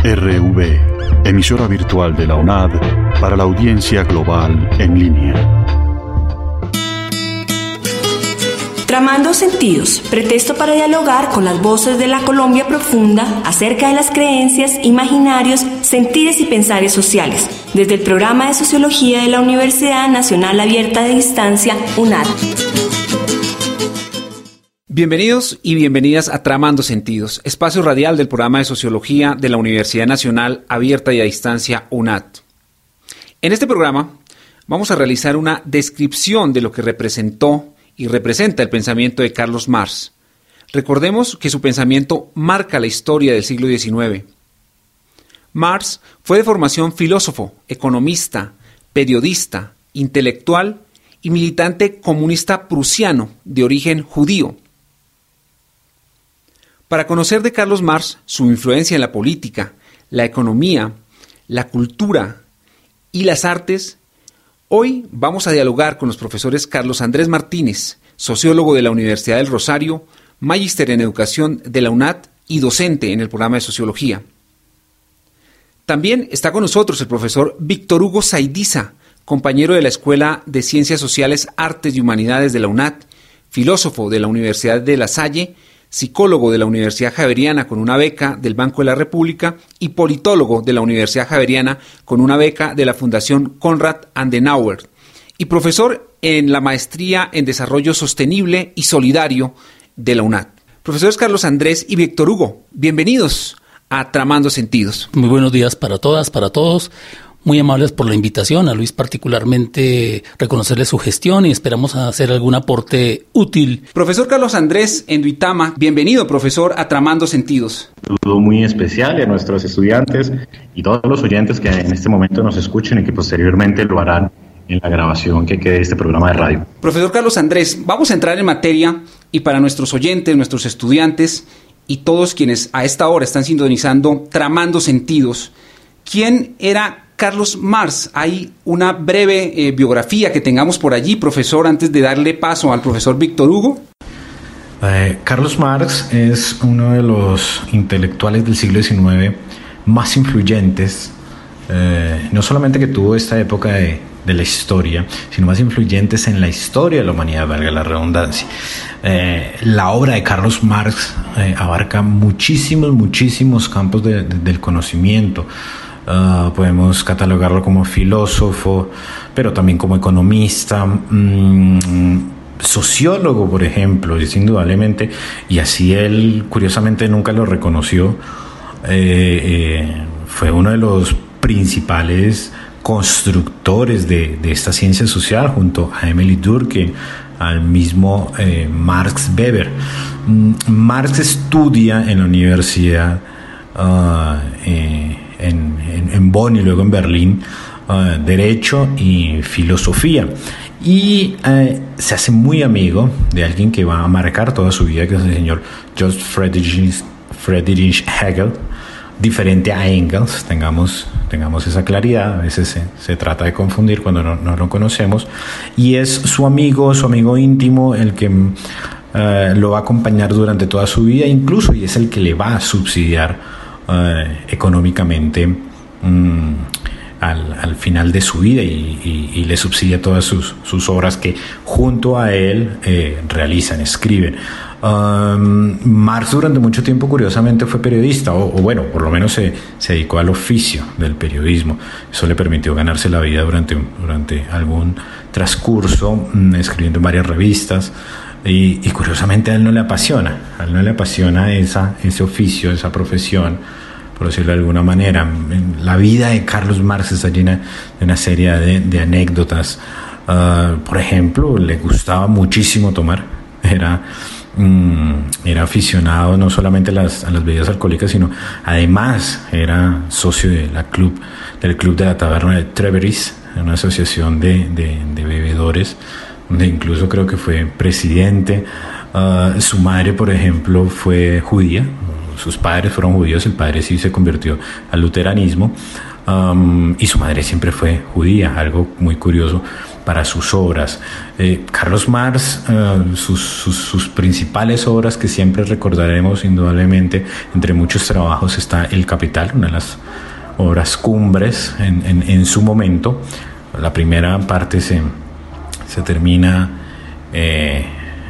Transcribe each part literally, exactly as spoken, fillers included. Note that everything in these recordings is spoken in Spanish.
R V, emisora virtual de la UNAD para la audiencia global en línea. Tramando Sentidos, pretexto para dialogar con las voces de la Colombia profunda acerca de las creencias, imaginarios, sentires y pensares sociales, desde el programa de Sociología de la Universidad Nacional Abierta de Distancia, UNAD. Bienvenidos y bienvenidas a Tramando Sentidos, espacio radial del programa de Sociología de la Universidad Nacional Abierta y a Distancia, UNAD. En este programa vamos a realizar una descripción de lo que representó y representa el pensamiento de Carlos Marx. Recordemos que su pensamiento marca la historia del siglo diecinueve. Marx fue de formación filósofo, economista, periodista, intelectual y militante comunista prusiano de origen judío. Para conocer de Carlos Marx su influencia en la política, la economía, la cultura y las artes, hoy vamos a dialogar con los profesores Carlos Andrés Martínez, sociólogo de la Universidad del Rosario, magíster en educación de la UNAD y docente en el programa de Sociología. También está con nosotros el profesor Víctor Hugo Zaidiza, compañero de la Escuela de Ciencias Sociales, Artes y Humanidades de la UNAD, filósofo de la Universidad de La Salle, psicólogo de la Universidad Javeriana con una beca del Banco de la República y politólogo de la Universidad Javeriana con una beca de la Fundación Konrad Adenauer y profesor en la Maestría en Desarrollo Sostenible y Solidario de la UNAD. Profesores Carlos Andrés y Víctor Hugo, bienvenidos a Tramando Sentidos. Muy buenos días para todas, para todos. Muy amables por la invitación, a Luis particularmente reconocerle su gestión y esperamos hacer algún aporte útil. Profesor Carlos Andrés en Duitama, bienvenido profesor a Tramando Sentidos. Un saludo muy especial a nuestros estudiantes y todos los oyentes que en este momento nos escuchen y que posteriormente lo harán en la grabación que quede de este programa de radio. Profesor Carlos Andrés, vamos a entrar en materia y para nuestros oyentes, nuestros estudiantes y todos quienes a esta hora están sintonizando Tramando Sentidos, ¿quién era Carlos Marx? Hay una breve eh, biografía que tengamos por allí, profesor, antes de darle paso al profesor Víctor Hugo. Eh, Carlos Marx es uno de los intelectuales del siglo diecinueve más influyentes, eh, no solamente que tuvo esta época de, de la historia, sino más influyentes en la historia de la humanidad, valga la redundancia. Eh, la obra de Carlos Marx eh, abarca muchísimos, muchísimos campos de, de, del conocimiento. Uh, podemos catalogarlo como filósofo, pero también como economista, mmm, sociólogo, por ejemplo, es indudablemente, y así él curiosamente nunca lo reconoció, eh, eh, fue uno de los principales constructores de, de esta ciencia social junto a Emile Durkheim, al mismo eh, Max Weber. Mm, Marx estudia en la universidad uh, eh, En, en, en Bonn y luego en Berlín, uh, Derecho y Filosofía. Y uh, se hace muy amigo de alguien que va a marcar toda su vida, que es el señor Joseph Friedrich, Friedrich Hegel, diferente a Engels, tengamos, tengamos esa claridad, a veces se, se trata de confundir cuando no, no lo conocemos, y es su amigo, su amigo íntimo, el que uh, lo va a acompañar durante toda su vida, incluso, y es el que le va a subsidiar Uh, económicamente um, al, al final de su vida y, y, y le subsidia todas sus, sus obras que junto a él eh, realizan, escriben. Um, Marx durante mucho tiempo curiosamente fue periodista o, o bueno, por lo menos se, se dedicó al oficio del periodismo. Eso le permitió ganarse la vida durante, durante algún transcurso um, escribiendo en varias revistas. Y, y curiosamente a él no le apasiona, a él no le apasiona esa, ese oficio, esa profesión, por decirlo de alguna manera. La vida de Carlos Marx está llena de una serie de, de anécdotas. Uh, por ejemplo, le gustaba muchísimo tomar, era, um, era aficionado no solamente a las, a las bebidas alcohólicas, sino además era socio de la club, del Club de la Taberna de Treveris, una asociación de, de, de bebedores, donde incluso creo que fue presidente. Uh, su madre, por ejemplo, fue judía, sus padres fueron judíos, el padre sí se convirtió al luteranismo, um, y su madre siempre fue judía, algo muy curioso, para sus obras. Eh, Carlos Marx, eh, sus, sus, sus principales obras que siempre recordaremos indudablemente, entre muchos trabajos está El Capital, una de las obras cumbres en, en, en su momento. La primera parte se, se termina eh,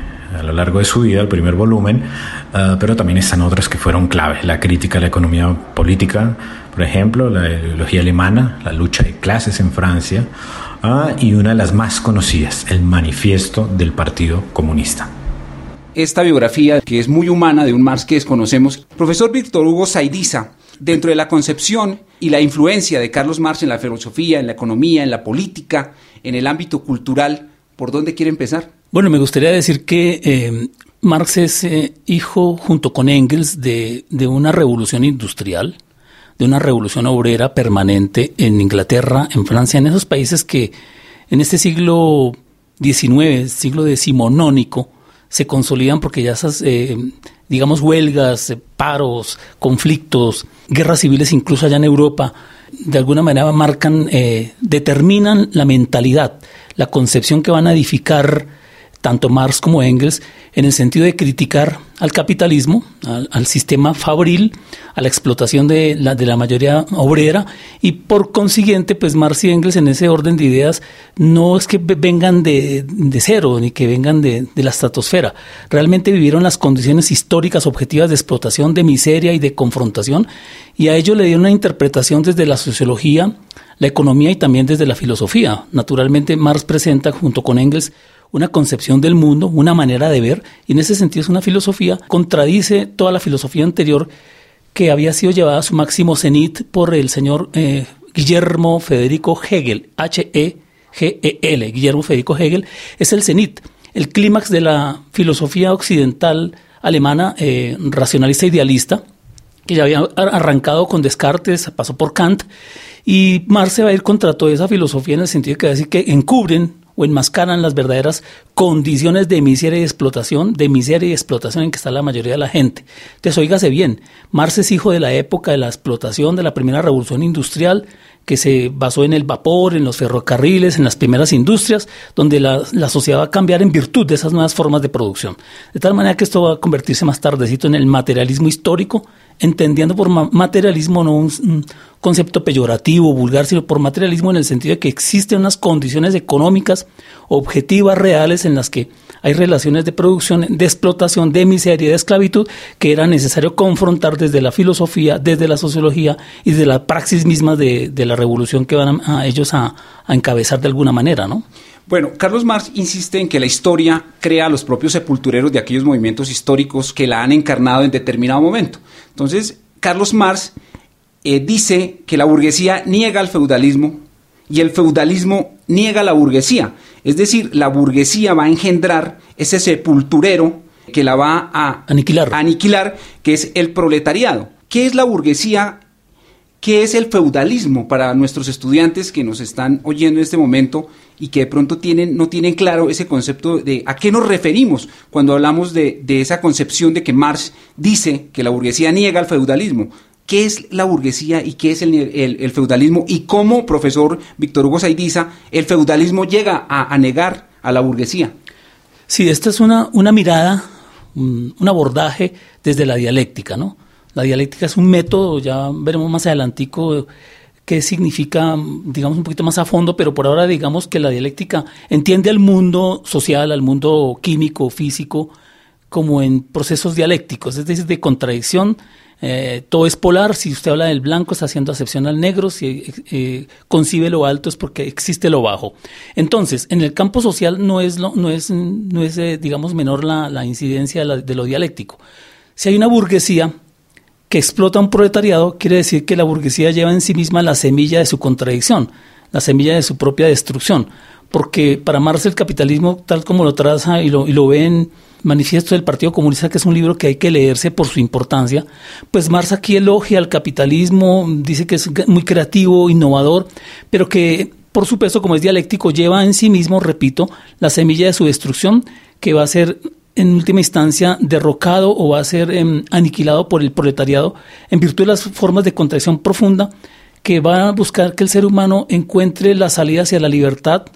a lo largo de su vida, el primer volumen, uh, pero también están otras que fueron claves: la crítica a la economía política, por ejemplo, la ideología alemana, la lucha de clases en Francia, uh, y una de las más conocidas, el manifiesto del Partido Comunista. Esta biografía, que es muy humana, de un Marx que desconocemos. Profesor Víctor Hugo Zaidiza, dentro de la concepción y la influencia de Carlos Marx en la filosofía, en la economía, en la política, en el ámbito cultural, ¿por dónde quiere empezar? Bueno, me gustaría decir que eh, Marx es eh, hijo, junto con Engels, de, de una revolución industrial, de una revolución obrera permanente en Inglaterra, en Francia, en esos países que en este siglo diecinueve, siglo decimonónico, se consolidan porque ya esas, eh, digamos, huelgas, eh, paros, conflictos, guerras civiles incluso allá en Europa, de alguna manera marcan, eh, determinan la mentalidad, la concepción que van a edificar tanto Marx como Engels, en el sentido de criticar al capitalismo, al, al sistema fabril, a la explotación de la, de la mayoría obrera, y por consiguiente, pues Marx y Engels, en ese orden de ideas, no es que vengan de, de cero, ni que vengan de, de la estratosfera. Realmente vivieron las condiciones históricas objetivas de explotación, de miseria y de confrontación, y a ello le dieron una interpretación desde la sociología, la economía y también desde la filosofía. Naturalmente, Marx presenta, junto con Engels, una concepción del mundo, una manera de ver, y en ese sentido es una filosofía, contradice toda la filosofía anterior que había sido llevada a su máximo cenit por el señor eh, Guillermo Federico Hegel, H E G E L, Guillermo Federico Hegel, es el cenit, el clímax de la filosofía occidental alemana, eh, racionalista idealista, que ya había arrancado con Descartes, pasó por Kant, y Marx se va a ir contra toda esa filosofía en el sentido de que va a decir que encubren o enmascaran las verdaderas condiciones de miseria y explotación, de miseria y explotación en que está la mayoría de la gente. Entonces, óigase bien, Marx es hijo de la época de la explotación, de la primera revolución industrial, que se basó en el vapor, en los ferrocarriles, en las primeras industrias, donde la, la sociedad va a cambiar en virtud de esas nuevas formas de producción. De tal manera que esto va a convertirse más tardecito en el materialismo histórico, entendiendo por materialismo no un, un concepto peyorativo, vulgar, sino por materialismo en el sentido de que existen unas condiciones económicas objetivas, reales, en las que hay relaciones de producción, de explotación, de miseria, de esclavitud, que era necesario confrontar desde la filosofía, desde la sociología y desde la praxis misma de, de la revolución que van a, a ellos a, a encabezar de alguna manera, ¿no? Bueno, Carlos Marx insiste en que la historia crea a los propios sepultureros de aquellos movimientos históricos que la han encarnado en determinado momento. Entonces, Carlos Marx eh, dice que la burguesía niega al feudalismo y el feudalismo niega a la burguesía. Es decir, la burguesía va a engendrar ese sepulturero que la va a aniquilar, a aniquilar, que es el proletariado. ¿Qué es la burguesía? ¿Qué es el feudalismo para nuestros estudiantes que nos están oyendo en este momento y que de pronto tienen, no tienen claro ese concepto de a qué nos referimos cuando hablamos de, de esa concepción de que Marx dice que la burguesía niega al feudalismo? ¿Qué es la burguesía y qué es el, el, el feudalismo? Y cómo, profesor Víctor Hugo Zaidiza, el feudalismo llega a, a negar a la burguesía. Sí, esta es una, una mirada, un, un abordaje desde la dialéctica, ¿no? La dialéctica es un método, ya veremos más adelantico qué significa, digamos, un poquito más a fondo, pero por ahora digamos que la dialéctica entiende al mundo social, al mundo químico, físico, como en procesos dialécticos, es decir, de contradicción. Eh, todo es polar. Si usted habla del blanco, está haciendo acepción al negro. Si eh, concibe lo alto, es porque existe lo bajo. Entonces, en el campo social no es, lo, no es, no es eh, digamos, menor la, la incidencia de, la, de lo dialéctico. Si hay una burguesía que explota un proletariado, quiere decir que la burguesía lleva en sí misma la semilla de su contradicción, la semilla de su propia destrucción, porque para Marx el capitalismo, tal como lo traza y lo, y lo ve en Manifiesto del Partido Comunista, que es un libro que hay que leerse por su importancia, pues Marx aquí elogia al capitalismo, dice que es muy creativo, innovador, pero que por supuesto, como es dialéctico, lleva en sí mismo, repito, la semilla de su destrucción, que va a ser en última instancia derrocado o va a ser eh, aniquilado por el proletariado en virtud de las formas de contradicción profunda que van a buscar que el ser humano encuentre la salida hacia la libertad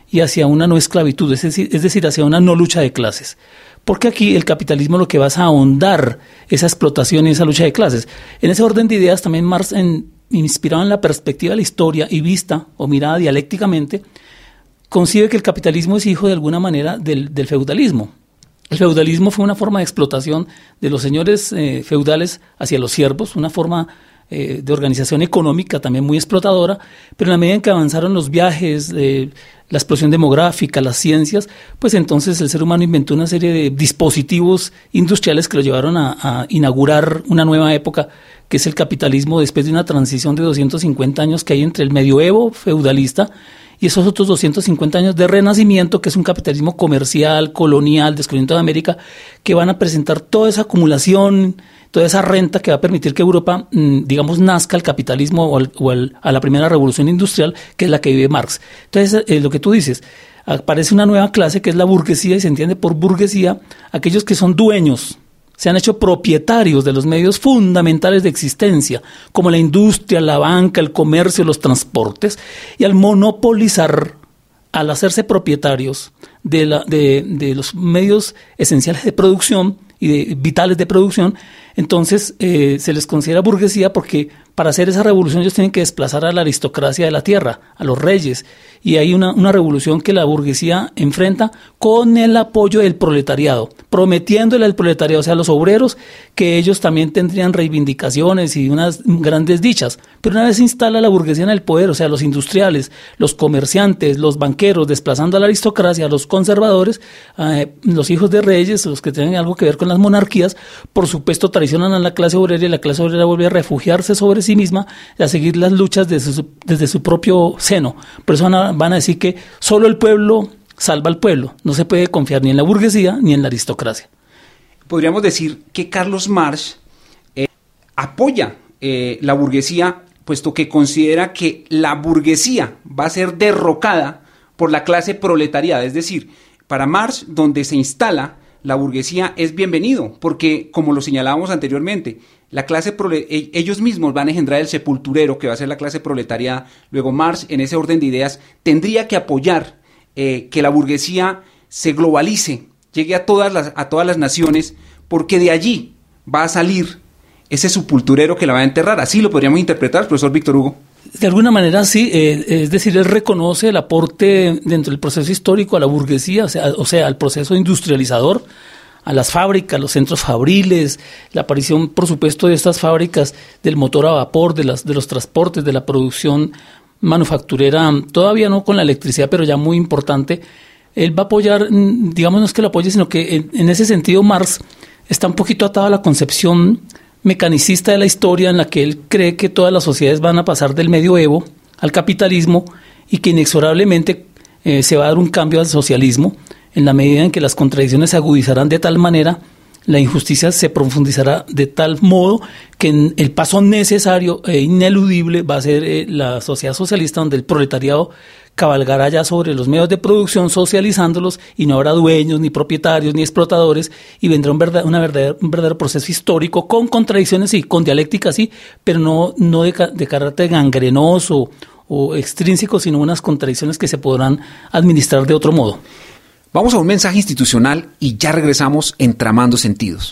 y hacia una no esclavitud, es decir, es decir, hacia una no lucha de clases. Porque aquí el capitalismo lo que va es a ahondar esa explotación y esa lucha de clases. En ese orden de ideas también Marx, en, inspirado en la perspectiva de la historia y vista o mirada dialécticamente, concibe que el capitalismo es hijo de alguna manera del, del feudalismo. El feudalismo fue una forma de explotación de los señores eh, feudales hacia los siervos, una forma eh, de organización económica también muy explotadora, pero en la medida en que avanzaron los viajes, eh, la explosión demográfica, las ciencias, pues entonces el ser humano inventó una serie de dispositivos industriales que lo llevaron a, a inaugurar una nueva época, que es el capitalismo, después de una transición de doscientos cincuenta años que hay entre el medioevo feudalista y esos otros doscientos cincuenta años de renacimiento, que es un capitalismo comercial, colonial, descubrimiento de América, que van a presentar toda esa acumulación, toda esa renta que va a permitir que Europa, digamos, nazca al capitalismo o, al, o al, a la primera revolución industrial, que es la que vive Marx. Entonces, eh, lo que tú dices, aparece una nueva clase que es la burguesía, y se entiende por burguesía aquellos que son dueños, se han hecho propietarios de los medios fundamentales de existencia, como la industria, la banca, el comercio, los transportes, y al monopolizar, al hacerse propietarios de, la, de, de los medios esenciales de producción y de, vitales de producción, entonces eh, se les considera burguesía porque para hacer esa revolución ellos tienen que desplazar a la aristocracia de la tierra, a los reyes, y hay una, una revolución que la burguesía enfrenta con el apoyo del proletariado, prometiéndole al proletariado, o sea, a los obreros, que ellos también tendrían reivindicaciones y unas grandes dichas. Pero una vez se instala la burguesía en el poder, o sea, los industriales, los comerciantes, los banqueros, desplazando a la aristocracia, a los conservadores, eh, los hijos de reyes, los que tienen algo que ver con las monarquías, por supuesto traicionan a la clase obrera, y la clase obrera vuelve a refugiarse sobre sí misma, a seguir las luchas desde su, desde su propio seno. Por eso van a, van a decir que solo el pueblo salva al pueblo. No se puede confiar ni en la burguesía ni en la aristocracia. Podríamos decir que Carlos Marx eh, apoya eh, la burguesía, puesto que considera que la burguesía va a ser derrocada por la clase proletariada. Es decir, para Marx, donde se instala la burguesía es bienvenido, porque, como lo señalábamos anteriormente, la clase prole- ellos mismos van a engendrar el sepulturero que va a ser la clase proletariada. Luego Marx, en ese orden de ideas, tendría que apoyar eh, que la burguesía se globalice, llegue a todas las, a todas las naciones, porque de allí va a salir ese sepulturero que la va a enterrar. Así lo podríamos interpretar, profesor Víctor Hugo. De alguna manera sí, eh, es decir, él reconoce el aporte dentro del proceso histórico a la burguesía, o sea, o sea, al proceso industrializador, a las fábricas, los centros fabriles, la aparición, por supuesto, de estas fábricas del motor a vapor, de, las, de los transportes, de la producción manufacturera, todavía no con la electricidad, pero ya muy importante. Él va a apoyar, digamos, no es que lo apoye, sino que en, en ese sentido Marx está un poquito atado a la concepción mecanicista de la historia, en la que él cree que todas las sociedades van a pasar del medioevo al capitalismo y que inexorablemente eh, se va a dar un cambio al socialismo en la medida en que las contradicciones se agudizarán de tal manera, la injusticia se profundizará de tal modo que en el paso necesario e ineludible va a ser eh, la sociedad socialista, donde el proletariado cabalgará ya sobre los medios de producción socializándolos y no habrá dueños, ni propietarios, ni explotadores, y vendrá un, verdad, una verdadera, un verdadero proceso histórico con contradicciones sí, con dialéctica sí, pero no, no de, de carácter gangrenoso o extrínseco, sino unas contradicciones que se podrán administrar de otro modo. Vamos a un mensaje institucional y ya regresamos en Tramando Sentidos.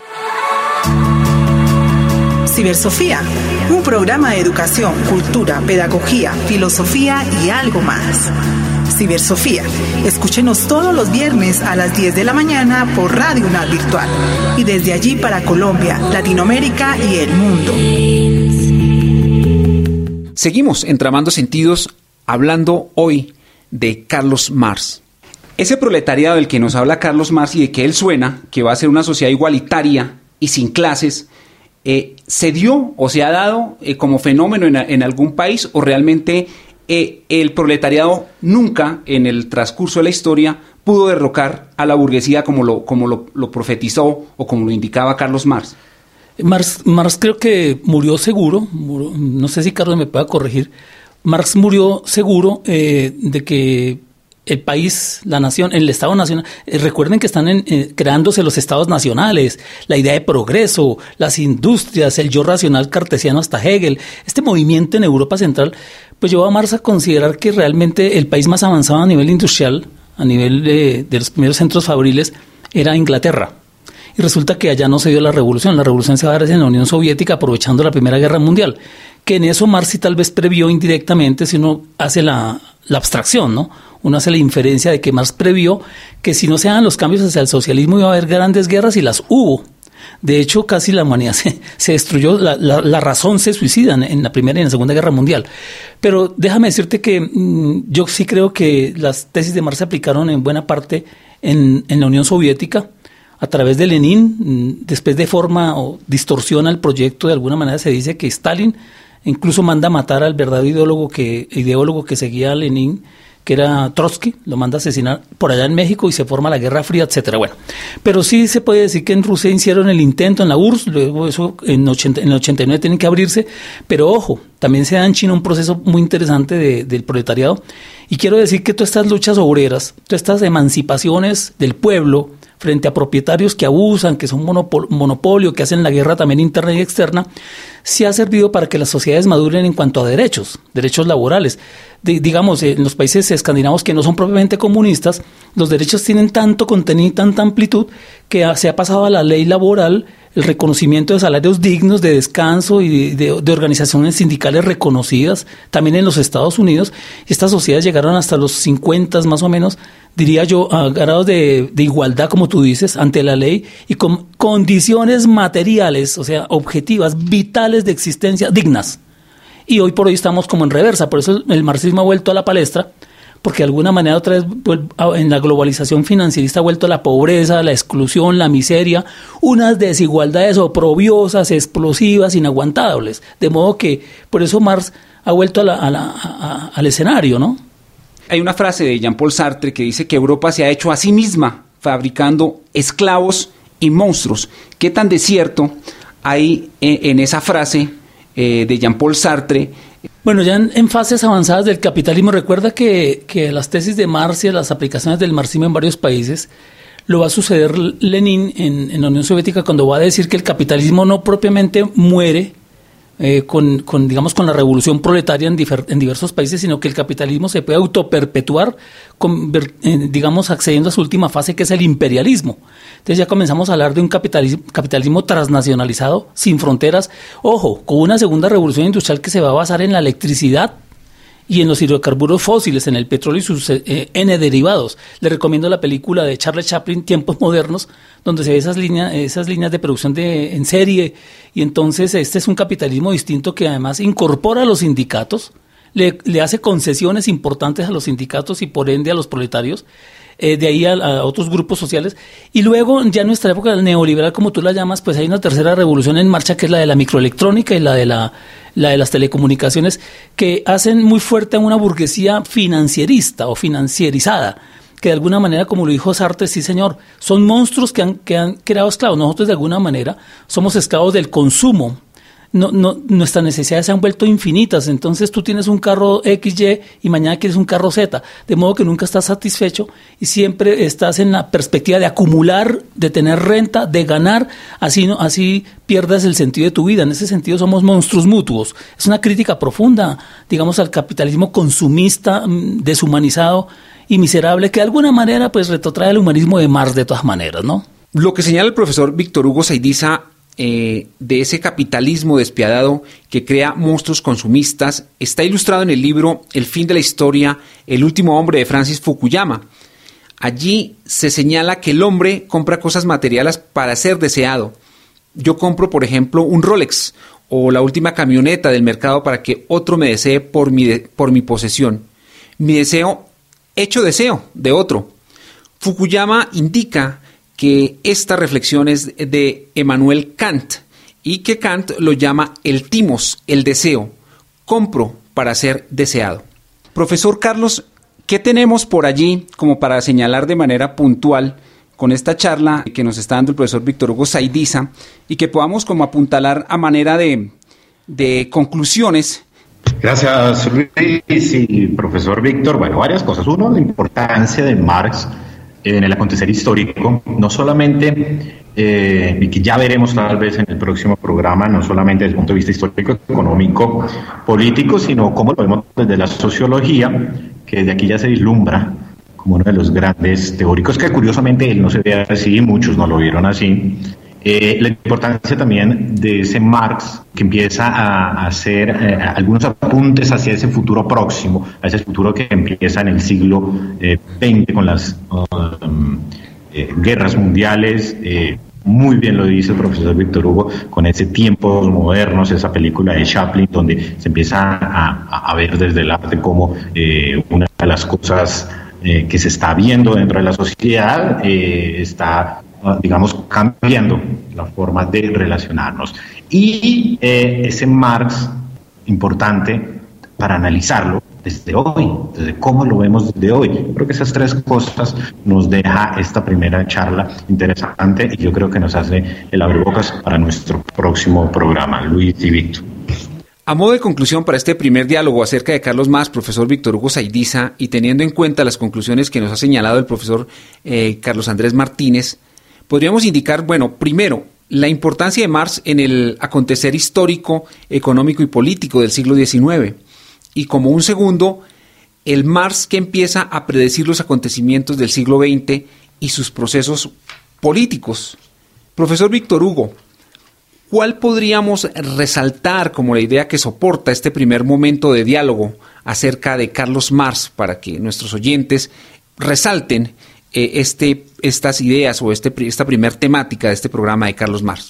Cibersofía, un programa de educación, cultura, pedagogía, filosofía y algo más. Cibersofía, escúchenos todos los viernes a las diez de la mañana por Radio UNAD Virtual y desde allí para Colombia, Latinoamérica y el mundo. Seguimos en Tramando Sentidos hablando hoy de Carlos Marx. Ese proletariado del que nos habla Carlos Marx y de que él suena, que va a ser una sociedad igualitaria y sin clases, eh, ¿se dio o se ha dado eh, como fenómeno en, en algún país, o realmente eh, el proletariado nunca en el transcurso de la historia pudo derrocar a la burguesía como lo, como lo, lo profetizó o como lo indicaba Carlos Marx? Marx, Marx creo que murió seguro, murió, no sé si Carlos me pueda corregir, Marx murió seguro eh, de que el país, la nación, el Estado nacional. Eh, recuerden que están en, eh, creándose los estados nacionales, la idea de progreso, las industrias, el yo racional cartesiano hasta Hegel. Este movimiento en Europa Central pues llevó a Marx a considerar que realmente el país más avanzado a nivel industrial, a nivel de, de los primeros centros fabriles, era Inglaterra. Y resulta que allá no se dio la revolución. La revolución se va a dar en la Unión Soviética, aprovechando la Primera Guerra Mundial. Que en eso Marx sí tal vez previó indirectamente, si uno hace la, la abstracción, ¿no? Uno hace la inferencia de que Marx previó que si no se dan los cambios hacia el socialismo iba a haber grandes guerras, y las hubo. De hecho, casi la humanidad se, se destruyó, la, la, la razón se suicida en, en la Primera y en la Segunda Guerra Mundial. Pero déjame decirte que mmm, yo sí creo que las tesis de Marx se aplicaron en buena parte en, en la Unión Soviética, a través de Lenin. Después deforma o distorsiona el proyecto, de alguna manera se dice que Stalin incluso manda a matar al verdadero ideólogo que, ideólogo que seguía a Lenin, que era Trotsky, lo manda a asesinar por allá en México y se forma la Guerra Fría, etcétera. Bueno, pero sí se puede decir que en Rusia hicieron el intento en la U R S S, luego eso en, ochenta, en el ochenta y nueve tienen que abrirse, pero ojo, también se da en China un proceso muy interesante de, del proletariado, y quiero decir que todas estas luchas obreras, todas estas emancipaciones del pueblo frente a propietarios que abusan, que son monopol- monopolio, que hacen la guerra también interna y externa, sí ha servido para que las sociedades maduren en cuanto a derechos, derechos laborales. De, digamos, en los países escandinavos que no son propiamente comunistas, los derechos tienen tanto contenido y tanta amplitud que ha, se ha pasado a la ley laboral el reconocimiento de salarios dignos, de descanso y de, de organizaciones sindicales reconocidas, también en los Estados Unidos. Estas sociedades llegaron hasta los cincuenta más o menos, diría yo, a grados de, de igualdad, como tú dices, ante la ley y con condiciones materiales, o sea, objetivas, vitales de existencia, dignas. Y hoy por hoy estamos como en reversa, por eso el marxismo ha vuelto a la palestra, porque de alguna manera otra vez en la globalización financierista ha vuelto la pobreza, la exclusión, la miseria, unas desigualdades oprobiosas, explosivas, inaguantables. De modo que por eso Marx ha vuelto a la, a la, a, al escenario, ¿no? Hay una frase de Jean-Paul Sartre que dice que Europa se ha hecho a sí misma fabricando esclavos y monstruos. ¿Qué tan de cierto hay en, en esa frase eh, de Jean-Paul Sartre? Bueno, ya en, en fases avanzadas del capitalismo, recuerda que, que las tesis de Marx y las aplicaciones del marxismo en varios países, lo va a suceder Lenin en, en la Unión Soviética cuando va a decir que el capitalismo no propiamente muere eh, con, con, digamos, con la revolución proletaria en, difer, en diversos países, sino que el capitalismo se puede autoperpetuar, con, eh, digamos, accediendo a su última fase, que es el imperialismo. Entonces ya comenzamos a hablar de un capitalismo, capitalismo transnacionalizado, sin fronteras, ojo, con una segunda revolución industrial que se va a basar en la electricidad y en los hidrocarburos fósiles, en el petróleo y sus eh, N derivados. Le recomiendo la película de Charles Chaplin, Tiempos Modernos, donde se ve esas líneas, esas líneas de producción de, en serie, y entonces este es un capitalismo distinto que además incorpora a los sindicatos, le, le hace concesiones importantes a los sindicatos y por ende a los proletarios, Eh, de ahí a, a otros grupos sociales, y luego ya en nuestra época neoliberal, como tú la llamas, pues hay una tercera revolución en marcha, que es la de la microelectrónica y la de la, la de las telecomunicaciones, que hacen muy fuerte a una burguesía financierista o financierizada, que de alguna manera, como lo dijo Sartre, sí señor, son monstruos que han, que han creado esclavos. Nosotros de alguna manera somos esclavos del consumo. No, no, nuestras necesidades se han vuelto infinitas, entonces tú tienes un carro X Y y mañana quieres un carro Z, de modo que nunca estás satisfecho y siempre estás en la perspectiva de acumular, de tener renta, de ganar, así, no, así pierdas el sentido de tu vida. En ese sentido somos monstruos mutuos. Es una crítica profunda, digamos, al capitalismo consumista, deshumanizado y miserable, que de alguna manera pues retrotrae el humanismo de Marx de todas maneras, ¿no? Lo que señala el profesor Víctor Hugo Zaidiza Eh, de ese capitalismo despiadado que crea monstruos consumistas está ilustrado en el libro El fin de la historia, el último hombre de Francis Fukuyama. Allí se señala que el hombre compra cosas materiales para ser deseado. Yo compro, por ejemplo, un Rolex o la última camioneta del mercado para que otro me desee por mi, de, por mi posesión. Mi deseo hecho deseo de otro. Fukuyama indica que esta reflexión es de Emmanuel Kant y que Kant lo llama el timos, el deseo. Compro para ser deseado. Profesor Carlos, ¿qué tenemos por allí como para señalar de manera puntual con esta charla que nos está dando el profesor Víctor Hugo Zaidiza y que podamos como apuntalar a manera de, de conclusiones Gracias, Luis y profesor Víctor. Bueno, varias cosas. Uno, la importancia de Marx en el acontecer histórico, no solamente, eh, y que ya veremos tal vez en el próximo programa, no solamente desde el punto de vista histórico, económico, político, sino como lo vemos desde la sociología, que desde aquí ya se vislumbra como uno de los grandes teóricos, que curiosamente él no se ve así, muchos no lo vieron así. Eh, la importancia también de ese Marx que empieza a hacer eh, algunos apuntes hacia ese futuro próximo, a ese futuro que empieza en el siglo eh, veinte con las um, eh, guerras mundiales. Eh, muy bien lo dice el profesor Víctor Hugo, con ese tiempos modernos, esa película de Chaplin, donde se empieza a, a ver desde el arte como eh, una de las cosas eh, que se está viendo dentro de la sociedad eh, está, digamos, cambiando la forma de relacionarnos. Y eh, ese Marx, importante para analizarlo desde hoy, desde cómo lo vemos desde hoy. Creo que esas tres cosas nos deja esta primera charla interesante y yo creo que nos hace el abrebocas para nuestro próximo programa. Luis y Víctor. A modo de conclusión para este primer diálogo acerca de Carlos Marx, profesor Víctor Hugo Zaidiza, y teniendo en cuenta las conclusiones que nos ha señalado el profesor eh, Carlos Andrés Martínez, podríamos indicar, bueno, primero, la importancia de Marx en el acontecer histórico, económico y político del siglo diecinueve. Y como un segundo, el Marx que empieza a predecir los acontecimientos del siglo veinte y sus procesos políticos. Profesor Víctor Hugo, ¿cuál podríamos resaltar como la idea que soporta este primer momento de diálogo acerca de Carlos Marx para que nuestros oyentes resalten eh, este, estas ideas o este, esta primer temática de este programa de Carlos Marx?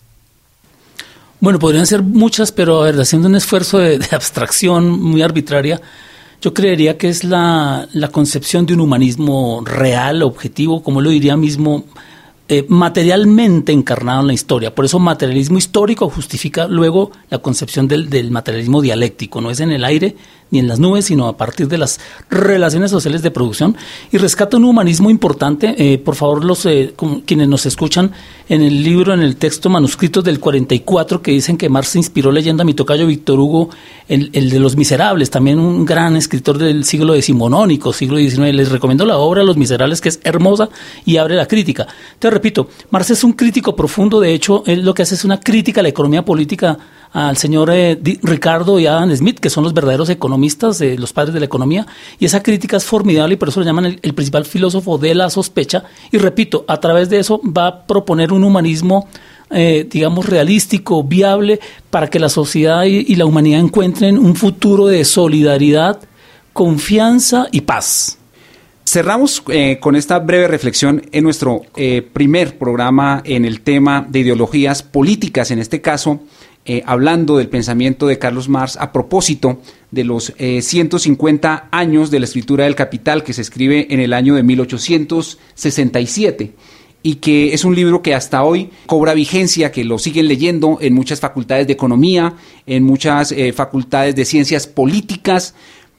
Bueno, podrían ser muchas, pero a ver, haciendo un esfuerzo de, de abstracción muy arbitraria, yo creería que es la, la concepción de un humanismo real, objetivo, como lo diría mismo, eh, materialmente encarnado en la historia. Por eso materialismo histórico justifica luego la concepción del, del materialismo dialéctico. No es en el aire ni en las nubes, sino a partir de las relaciones sociales de producción. Y rescata un humanismo importante. Eh, por favor, los eh, quienes nos escuchan, en el libro, en el texto manuscrito del cuarenta y cuatro, que dicen que Marx se inspiró leyendo a mi tocayo Víctor Hugo, el, el de Los Miserables, también un gran escritor del siglo decimonónico, siglo diecinueve. Les recomiendo la obra Los Miserables, que es hermosa y abre la crítica. Te repito, Marx es un crítico profundo. De hecho, él lo que hace es una crítica a la economía política al señor eh, Ricardo y Adam Smith, que son los verdaderos economistas, eh, los padres de la economía, y esa crítica es formidable y por eso lo llaman el, el principal filósofo de la sospecha. Y repito, a través de eso va a proponer un humanismo, eh, digamos, realístico, viable, para que la sociedad y, y la humanidad encuentren un futuro de solidaridad, confianza y paz. Cerramos eh, con esta breve reflexión en nuestro eh, primer programa en el tema de ideologías políticas, en este caso, Eh, hablando del pensamiento de Carlos Marx a propósito de los eh, ciento cincuenta años de la escritura del Capital, que se escribe en el año de mil ochocientos sesenta y siete y que es un libro que hasta hoy cobra vigencia, que lo siguen leyendo en muchas facultades de economía, en muchas eh, facultades de ciencias políticas,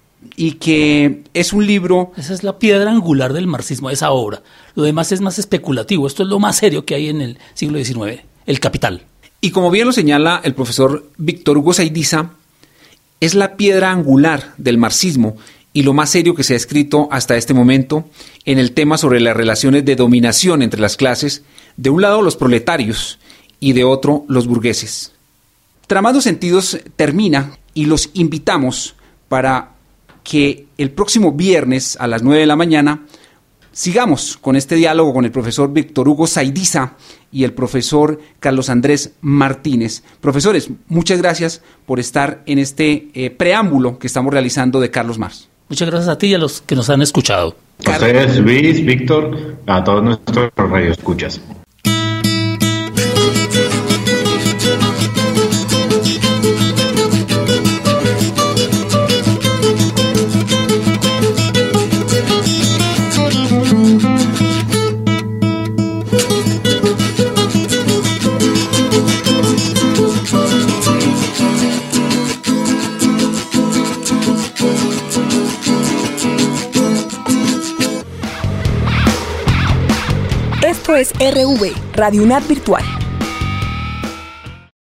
y que es un libro... Esa es la piedra angular del marxismo, esa obra. Lo demás es más especulativo. Esto es lo más serio que hay en el siglo diecinueve, el Capital. Y como bien lo señala el profesor Víctor Hugo Zaidiza, es la piedra angular del marxismo y lo más serio que se ha escrito hasta este momento en el tema sobre las relaciones de dominación entre las clases, de un lado los proletarios y de otro los burgueses. Tramando Sentidos termina y los invitamos para que el próximo viernes a las nueve de la mañana sigamos con este diálogo con el profesor Víctor Hugo Zaidiza y el profesor Carlos Andrés Martínez. Profesores, muchas gracias por estar en este eh, preámbulo que estamos realizando de Carlos Marx. Muchas gracias a ti y a los que nos han escuchado. A ustedes, Luis, Víctor, a todos nuestros radioescuchas. Esto es R V, Radio UNAD Virtual.